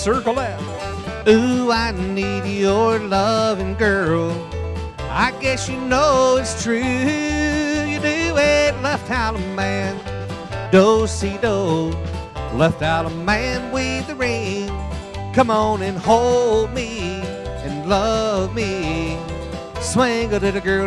circle that. Ooh, I need your loving, girl. I guess you know it's true. You do it, left out a man. Do-si-do, left out a man with the ring. Come on and hold me and love me. Swing a little girl.